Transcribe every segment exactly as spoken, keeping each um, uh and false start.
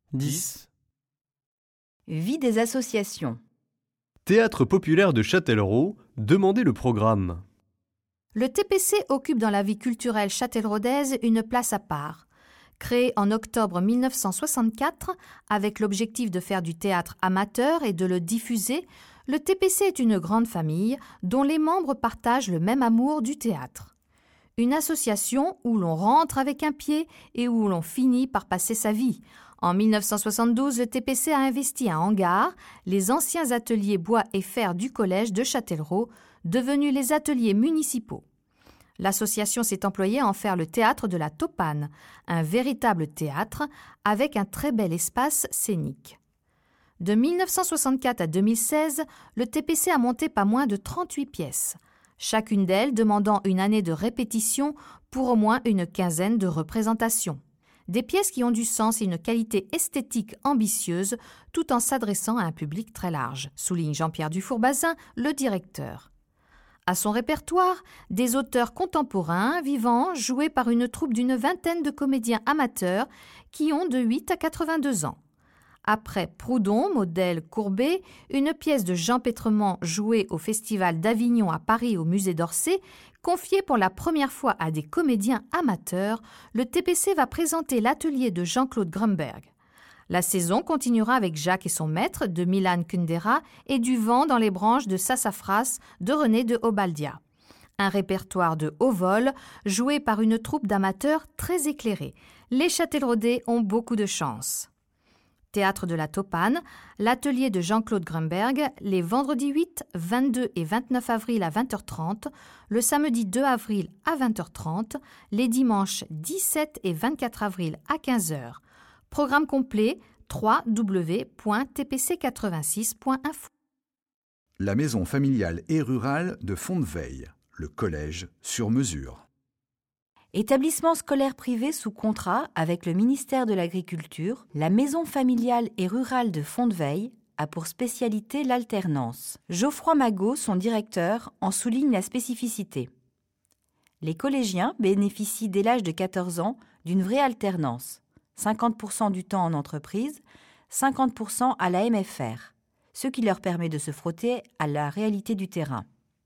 dix. Vie des associations. Théâtre populaire de Châtellerault, demandez le programme. Le T P C occupe dans la vie culturelle châtelleraudaise une place à part. Créé en octobre mille neuf cent soixante-quatre avec l'objectif de faire du théâtre amateur et de le diffuser, le T P C est une grande famille dont les membres partagent le même amour du théâtre. Une association où l'on rentre avec un pied et où l'on finit par passer sa vie. En mille neuf cent soixante-douze, le T P C a investi un hangar, les anciens ateliers bois et fer du collège de Châtellerault, devenus les ateliers municipaux. L'association s'est employée à en faire le théâtre de la Topane, un véritable théâtre avec un très bel espace scénique. De mille neuf cent soixante-quatre à deux mille seize, le T P C a monté pas moins de trente-huit pièces, chacune d'elles demandant une année de répétition pour au moins une quinzaine de représentations. Des pièces qui ont du sens et une qualité esthétique ambitieuse tout en s'adressant à un public très large, souligne Jean-Pierre Dufour-Bazin, le directeur. À son répertoire, des auteurs contemporains, vivants, joués par une troupe d'une vingtaine de comédiens amateurs qui ont de huit à quatre-vingt-deux ans. Après Proudhon, modèle Courbet, une pièce de Jean Pétremont jouée au Festival d'Avignon à Paris au musée d'Orsay, confiée pour la première fois à des comédiens amateurs, le T P C va présenter l'atelier de Jean-Claude Grumberg. La saison continuera avec Jacques et son maître de Milan Kundera et Du vent dans les branches de Sassafras de René de Obaldia. Un répertoire de haut vol joué par une troupe d'amateurs très éclairée. Les Châtelleraudais ont beaucoup de chance. Théâtre de la Topane, l'atelier de Jean-Claude Grumberg, les vendredis huit, vingt-deux et vingt-neuf avril à vingt heures trente, le samedi deux avril à vingt heures trente, les dimanches dix-sept et vingt-quatre avril à quinze heures. Programme complet w w w point t p c quatre-vingt-six point info. La maison familiale et rurale de Fondeveille, le collège sur mesure. Établissement scolaire privé sous contrat avec le ministère de l'Agriculture, la maison familiale et rurale de Fondeveille a pour spécialité l'alternance. Geoffroy Magot, son directeur, en souligne la spécificité. Les collégiens bénéficient dès l'âge de quatorze ans d'une vraie alternance, cinquante pour cent du temps en entreprise, cinquante pour cent à la M F R, ce qui leur permet de se frotter à la réalité du terrain.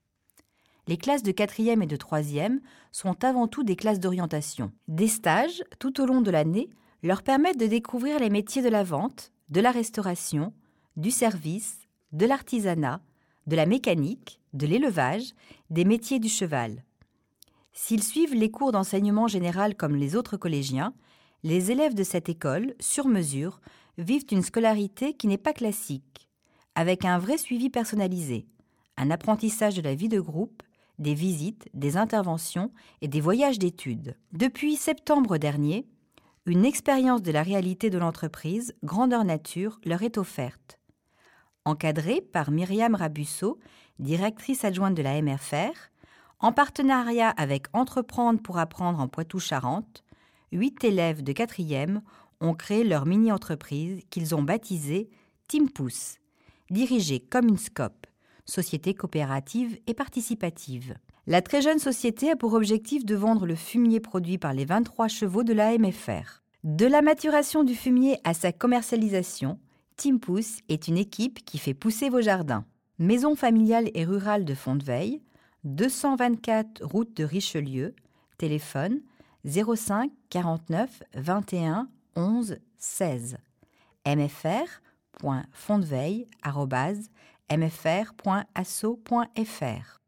Les classes de quatrième et de troisième sont avant tout des classes d'orientation. Des stages, tout au long de l'année, leur permettent de découvrir les métiers de la vente, de la restauration, du service, de l'artisanat, de la mécanique, de l'élevage, des métiers du cheval. S'ils suivent les cours d'enseignement général comme les autres collégiens, les élèves de cette école, sur mesure, vivent une scolarité qui n'est pas classique, avec un vrai suivi personnalisé, un apprentissage de la vie de groupe, des visites, des interventions et des voyages d'études. Depuis septembre dernier, une expérience de la réalité de l'entreprise, grandeur nature, leur est offerte. Encadrée par Myriam Rabusso, directrice adjointe de la M F R, en partenariat avec Entreprendre pour apprendre en Poitou-Charentes, huit élèves de quatrième ont créé leur mini-entreprise qu'ils ont baptisée Team Pousse, dirigée comme une SCOP, société coopérative et participative. La très jeune société a pour objectif de vendre le fumier produit par les vingt-trois chevaux de la M F R. De la maturation du fumier à sa commercialisation, Team Pousse est une équipe qui fait pousser vos jardins. Maison familiale et rurale de Fondeveille, deux cent vingt-quatre route de Richelieu, téléphone zéro cinq quarante-neuf vingt et un onze seize, mfr point fondeveille arobase m f r point asso point f r.